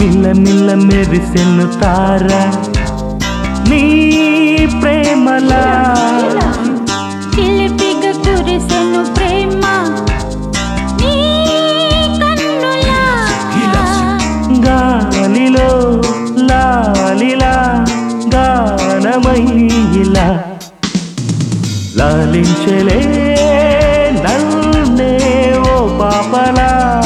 మిల్ల మిల్ల మెరిసెను తార నీ ప్రేమలా చిలిపిగా కురిసెను ప్రేమ నీ కన్నులా గాలిలో లాలిలా గానమై ఇలా లాలించలే నన్నే ఓ పాపలా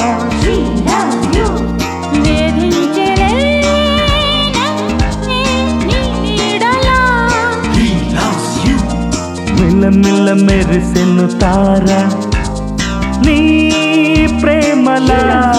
వేధించెలే నన్నే నీ నీడలా మిల్ల మిల్ల మెరిసెను తార నీ ప్రేమలా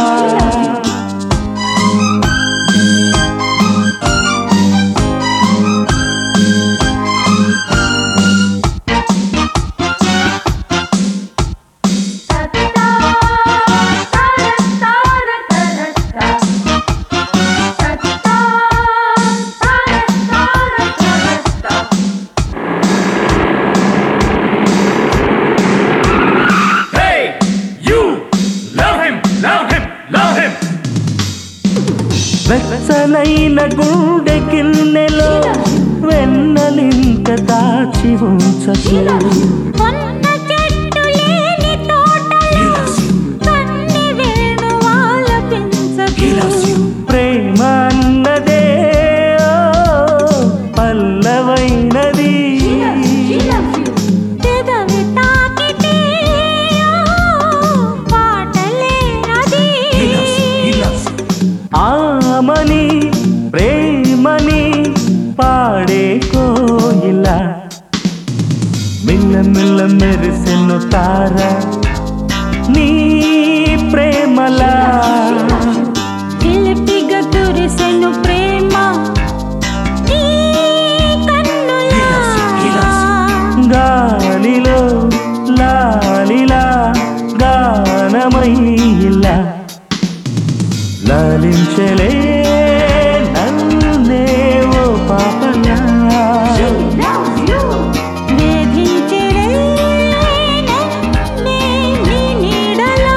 వెచ్చనైన గుండె గిన్నెలో వెన్నలింక దాచి ఉంచకు కొన్న చెట్టు లేని తోటలో కన్ని వేణువాల పెంచకు ప్రేమ అన్నదే పల్లవైనది పెదవి తాకితే పాటలే అది ఆమని ప్రేమని పాడే కోయిలా మిల్ల మిల్ల మెరిసెను తార నీ ప్రేమలా చిలిపిగా కురిసెను ప్రేమ నీ కన్నులా గాలిలో లాలిలా గానమై ఇలా లాలించలే నన్నే ఓ పాపలా వేధించెలే నన్నే నీ నీడలా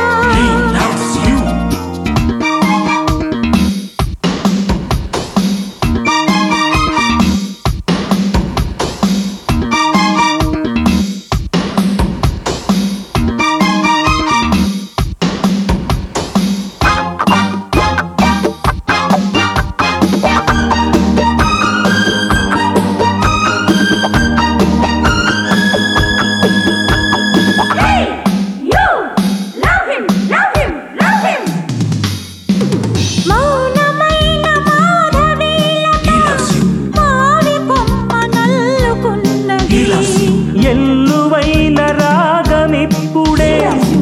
మౌనమైన మాధవీలతో మావి కొమ్మ నల్లుకున్నది ఎల్లువైన రాగమిప్పుడే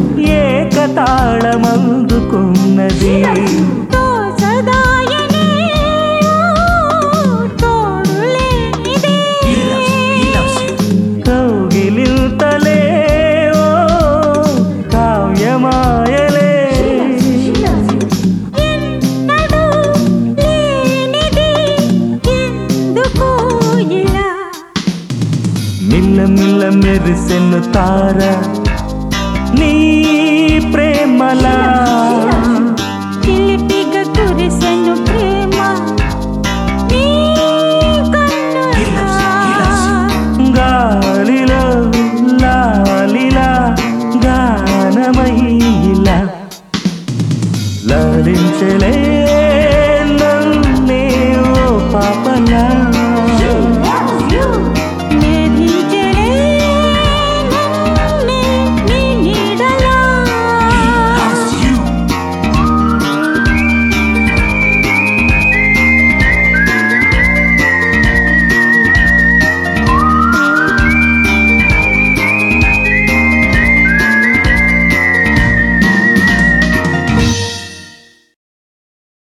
ఏకతాళమందుకున్నది తోసదాయనే తోడులేనిదే కౌగిలింతలే ఓ కావ్యమాయలే ఎన్నడూ లేనిది ఎందుకు ఇలా మిల్ల మిల్ల మెరిసెను తార నీ ప్రేమలా చిలిపిగా కురిసెను ప్రేమ నీ కన్నులా గాలిలో లాలిలా గానమై ఇలా లాలించలే